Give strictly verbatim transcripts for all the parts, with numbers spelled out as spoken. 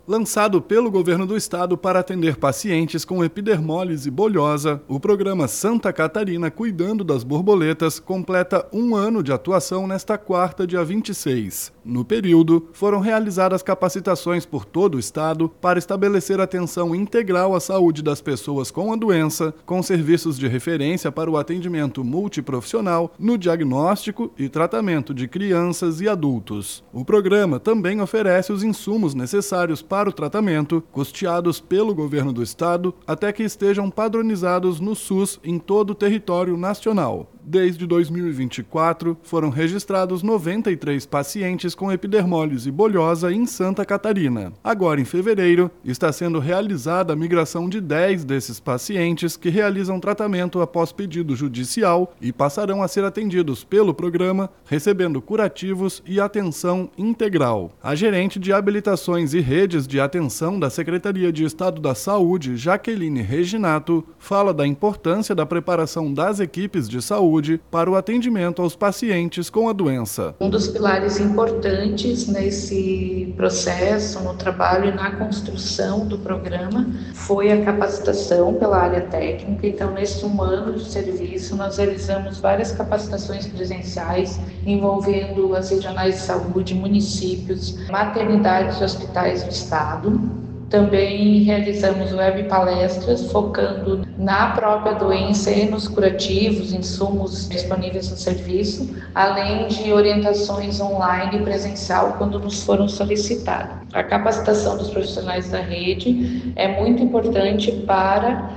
Lançado pelo governo do estado para atender pacientes com epidermólise bolhosa, o programa Santa Catarina Cuidando das Borboletas completa um ano de atuação nesta quarta, dia vinte e seis. No período, foram realizadas capacitações por todo o estado para estabelecer atenção integral à saúde das pessoas com a doença, com serviços de referência para o atendimento multiprofissional no diagnóstico e tratamento de crianças e adultos. O programa também oferece os insumos necessários para o tratamento, custeados pelo governo do estado, até que estejam padronizados no SUS em todo o território nacional. Desde dois mil e vinte e quatro, foram registrados noventa e três pacientes com epidermólise bolhosa em Santa Catarina. Agora, em fevereiro, está sendo realizada a migração de dez desses pacientes que realizam tratamento após pedido judicial e passarão a ser atendidos pelo programa, recebendo curativos e atenção integral. A gerente de habilitações e redes de atenção da Secretaria de Estado da Saúde, Jaqueline Reginato, fala da importância da preparação das equipes de saúde para o atendimento aos pacientes com a doença. Um dos pilares importantes nesse processo, no trabalho e na construção do programa foi a capacitação pela área técnica. Então, nesse um ano de serviço, nós realizamos várias capacitações presenciais envolvendo as regionais de saúde, municípios, maternidades e hospitais do estado. Também realizamos web palestras focando na própria doença e nos curativos, insumos disponíveis no serviço, além de orientações online e presencial quando nos foram solicitadas. A capacitação dos profissionais da rede é muito importante para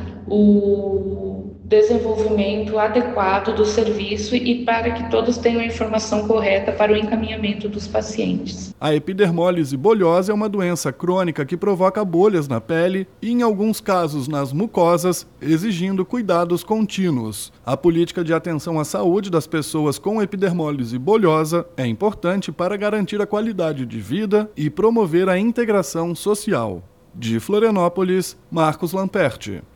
o desenvolvimento adequado do serviço e para que todos tenham a informação correta para o encaminhamento dos pacientes. A epidermólise bolhosa é uma doença crônica que provoca bolhas na pele e, em alguns casos, nas mucosas, exigindo cuidados contínuos. A política de atenção à saúde das pessoas com epidermólise bolhosa é importante para garantir a qualidade de vida e promover a integração social. De Florianópolis, Marcos Lamperti.